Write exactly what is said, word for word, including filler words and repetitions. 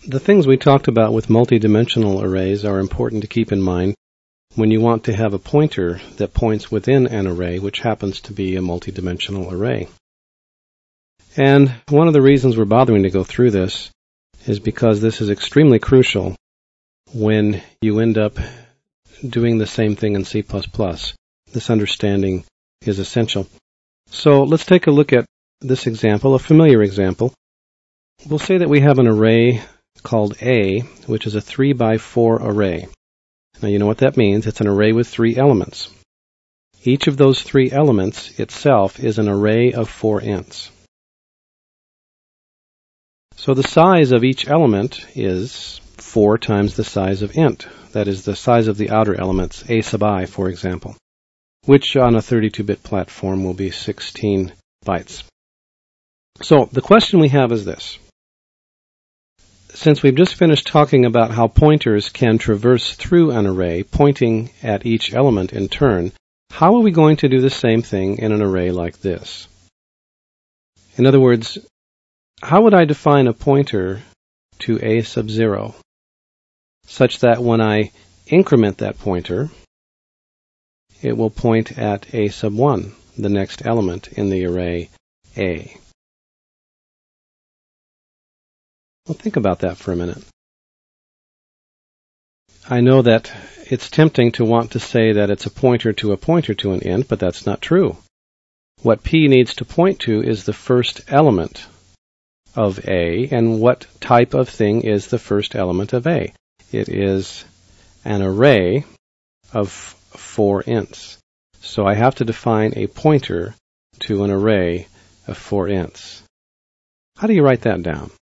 The things we talked about with multidimensional arrays are important to keep in mind when you want to have a pointer that points within an array, which happens to be a multidimensional array. And one of the reasons we're bothering to go through this is because this is extremely crucial when you end up doing the same thing in C plus plus. This understanding is essential. So let's take a look at this example, a familiar example. We'll say that we have an array called A, which is a three by four array. Now you know what that means. It's an array with three elements. Each of those three elements itself is an array of four ints. So the size of each element is four times the size of int. That is the size of the outer elements, A sub I, for example, which on a thirty-two bit platform will be sixteen bytes. So the question we have is this. Since we've just finished talking about how pointers can traverse through an array, pointing at each element in turn, how are we going to do the same thing in an array like this? In other words, how would I define a pointer to A sub zero, such that when I increment that pointer, it will point at A sub one, the next element in the array A? Well, think about that for a minute. I know that it's tempting to want to say that it's a pointer to a pointer to an int, but that's not true. What P needs to point to is the first element of A, and what type of thing is the first element of A? It is an array of four ints. So I have to define a pointer to an array of four ints. How do you write that down?